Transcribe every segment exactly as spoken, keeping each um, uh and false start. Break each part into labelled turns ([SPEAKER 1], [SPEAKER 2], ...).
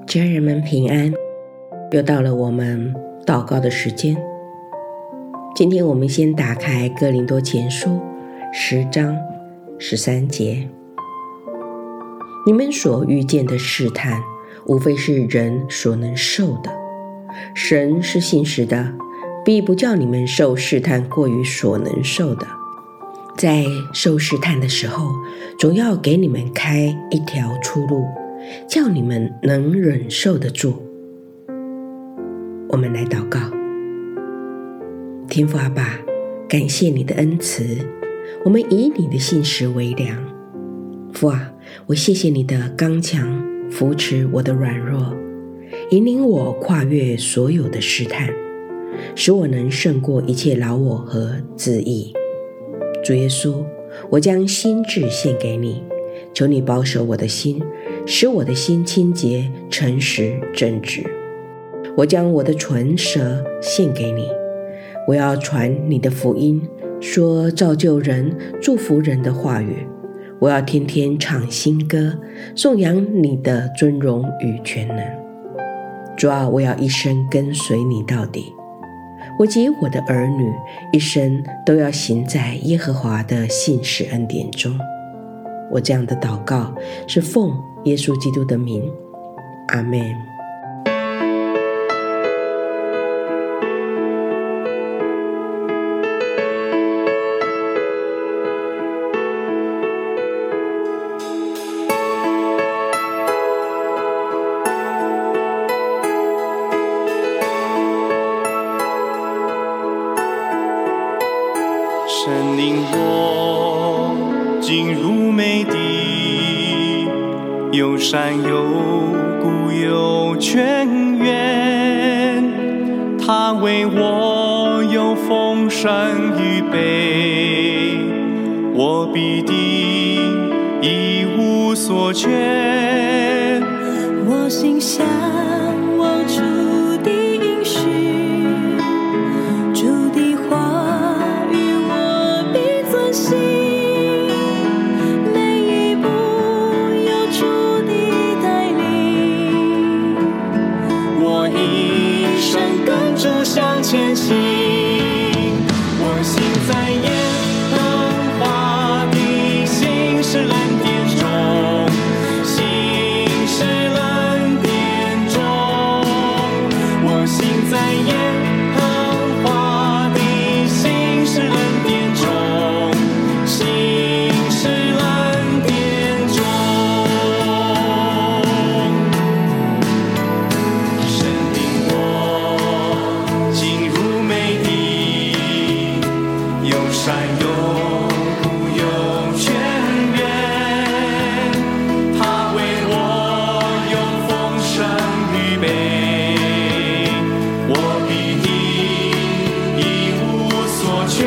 [SPEAKER 1] 家人们平安，又到了我们祷告的时间。今天我们先打开哥林多前书十章十三节，你们所遇见的试探，无非是人所能受的。神是信实的，必不叫你们受试探过于所能受的。在受试探的时候，总要给你们开一条出路，叫你们能忍受得住。我们来祷告。天父阿爸，感谢你的恩慈，我们以你的信实为粮。父啊，我谢谢你的刚强扶持我的软弱，引领我跨越所有的试探，使我能胜过一切老我和自义。主耶稣，我将心志献给你，求你保守我的心，使我的心清洁、诚实、正直。我将我的唇舌献给你，我要传你的福音，说造就人、祝福人的话语。我要天天唱新歌，颂扬你的尊荣与全能。主啊，我要一生跟随你到底。我及我的儿女一生都要行在耶和华的信实恩典中。我这样的祷告是奉耶稣基督的名，阿们。
[SPEAKER 2] 神领我进入美地，有山有谷有泉源，他为我有丰盛预备，我必定一无所缺。
[SPEAKER 3] 我心向往主的应许，主的话每一步有主的带领，
[SPEAKER 2] 我一生跟主向前行。我行在耶和华的信实恩典中，信实恩典中，我行在耶和华的信实恩典中。山有谷有泉源，他为我有丰盛预备，我必定一无所缺。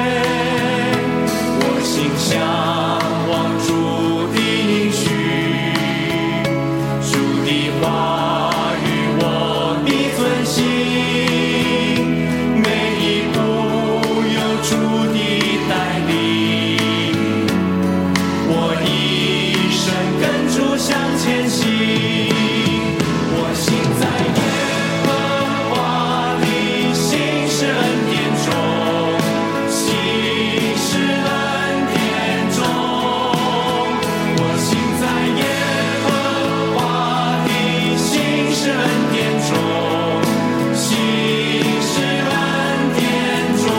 [SPEAKER 2] 我心向往主的应许，主的话语我必遵行，每一步有主的带领，我一生跟主向前行。我行在耶和华的信实恩典中，信实恩典中，我行在耶和华的信实恩典中，信实恩典中。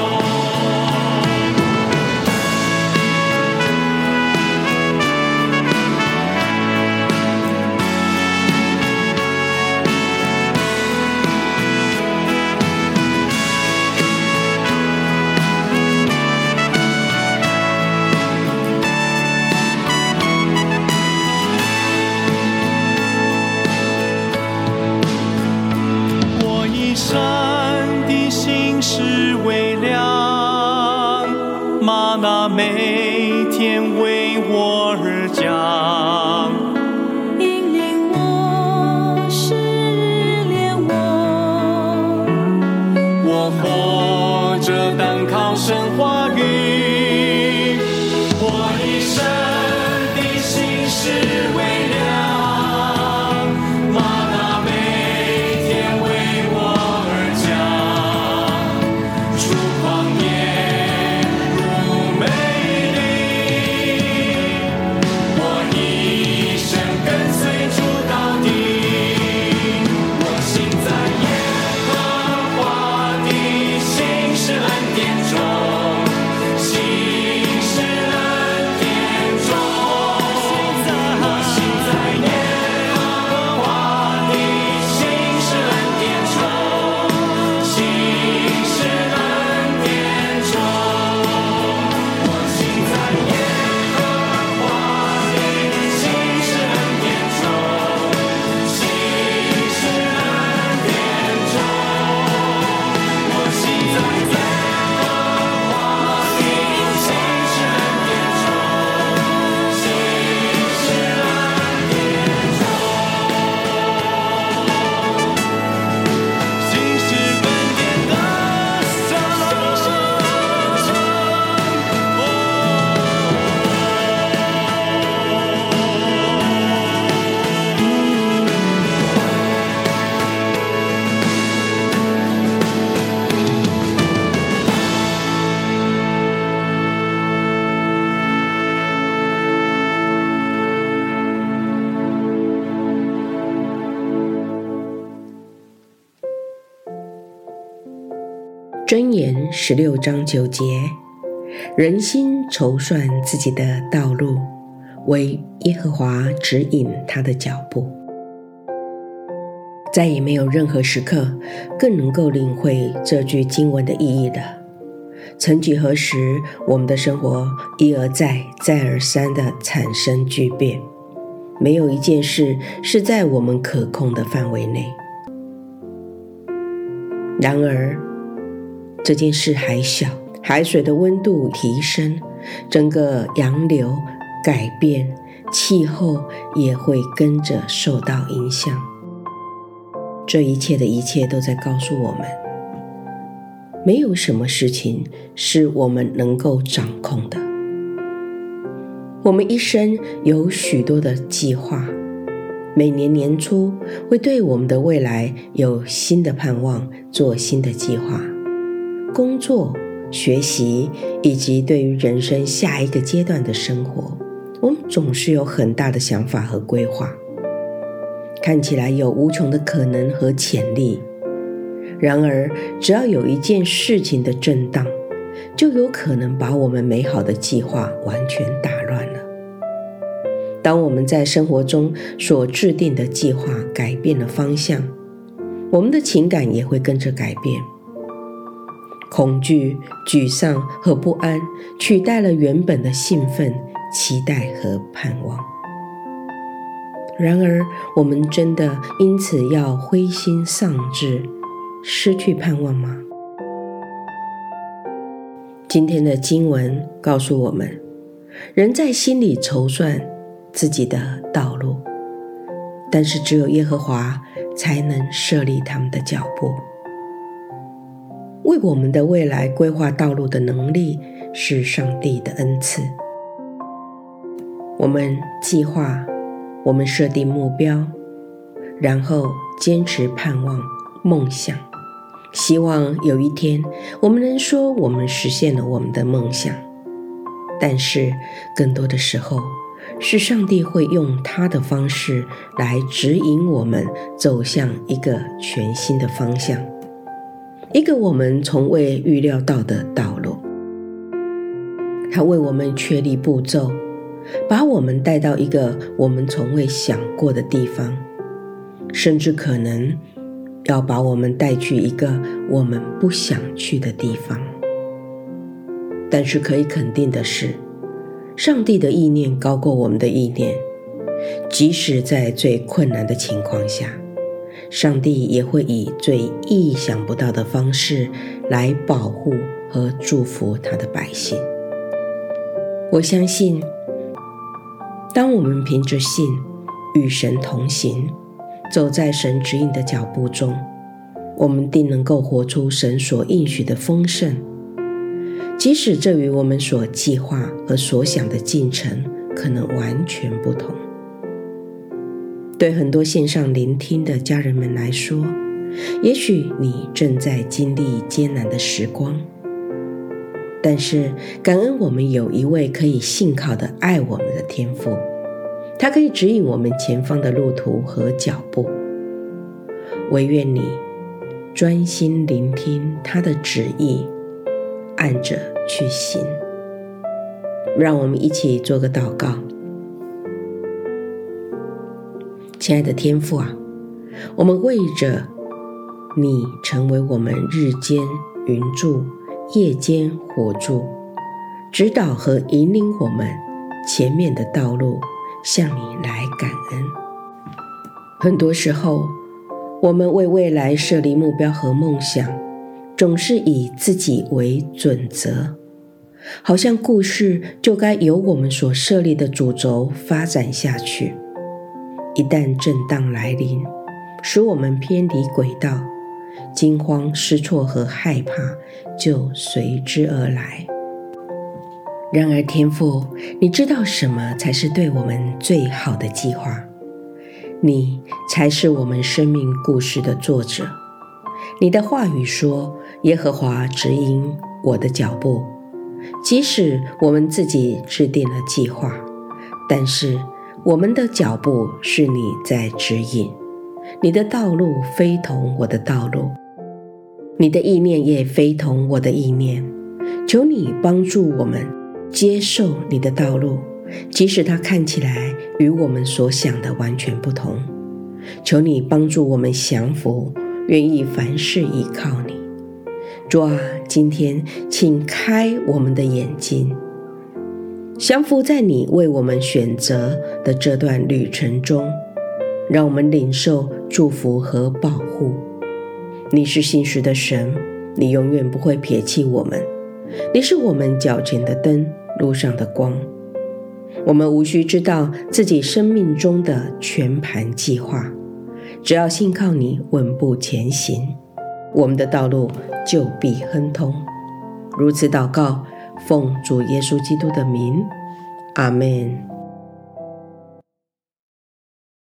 [SPEAKER 2] 神的心是为粮，吗哪每天为我而降，
[SPEAKER 3] 引领我，试炼我，
[SPEAKER 2] 我活着单靠神话语，我一生的心是为粮，吗
[SPEAKER 1] 箴言十六章九节，人心筹算自己的道路，惟耶和华指引他的脚步。再也没有任何时刻更能够领会这句经文的意义了。曾几何时，我们的生活一而再再而三地产生巨变，没有一件事是在我们可控的范围内。然而这件事还小，海水的温度提升，整个洋流改变，气候也会跟着受到影响。这一切的一切都在告诉我们，没有什么事情是我们能够掌控的。我们一生有许多的计划，每年年初会对我们的未来有新的盼望，做新的计划，工作、学习以及对于人生下一个阶段的生活，我们总是有很大的想法和规划，看起来有无穷的可能和潜力。然而只要有一件事情的震荡，就有可能把我们美好的计划完全打乱了。当我们在生活中所制定的计划改变了方向，我们的情感也会跟着改变。恐惧、沮丧和不安取代了原本的兴奋、期待和盼望。然而我们真的因此要灰心丧志，失去盼望吗？今天的经文告诉我们，人在心里筹算自己的道路，但是只有耶和华才能设立他们的脚步。为我们的未来规划道路的能力是上帝的恩赐。我们计划，我们设定目标，然后坚持盼望、梦想，希望有一天我们能说我们实现了我们的梦想。但是更多的时候，是上帝会用他的方式来指引我们走向一个全新的方向，一个我们从未预料到的道路。他为我们确立步骤，把我们带到一个我们从未想过的地方，甚至可能要把我们带去一个我们不想去的地方。但是可以肯定的是，上帝的意念高过我们的意念，即使在最困难的情况下，上帝也会以最意想不到的方式来保护和祝福他的百姓。我相信，当我们凭着信与神同行，走在神指引的脚步中，我们定能够活出神所应许的丰盛，即使这与我们所计划和所想的进程可能完全不同。对很多线上聆听的家人们来说，也许你正在经历艰难的时光，但是感恩我们有一位可以信靠的爱我们的天父，他可以指引我们前方的路途和脚步。惟愿你专心聆听他的旨意，按着去行。让我们一起做个祷告。亲爱的天父啊，我们为着你成为我们日间云柱、夜间火柱，指导和引领我们前面的道路，向你来感恩。很多时候，我们为未来设立目标和梦想，总是以自己为准则，好像故事就该由我们所设立的主轴发展下去。一旦震荡来临，使我们偏离轨道，惊慌失措和害怕就随之而来。然而天父，你知道什么才是对我们最好的计划，你才是我们生命故事的作者。你的话语说，耶和华指引我的脚步。即使我们自己制定了计划，但是我们的脚步是你在指引，你的道路非同我的道路。 你的意念也非同我的意念。求你帮助我们接受你的道路，即使它看起来与我们所想的完全不同。求你帮助我们降服，愿意凡事依靠你。主啊，今天请开我们的眼睛，降服在你为我们选择的这段旅程中，让我们领受祝福和保护。你是信实的神，你永远不会撇弃我们。你是我们脚前的灯，路上的光。我们无需知道自己生命中的全盘计划，只要信靠你，稳步前行，我们的道路就必亨通。如此祷告，奉主耶稣基督的名，阿们。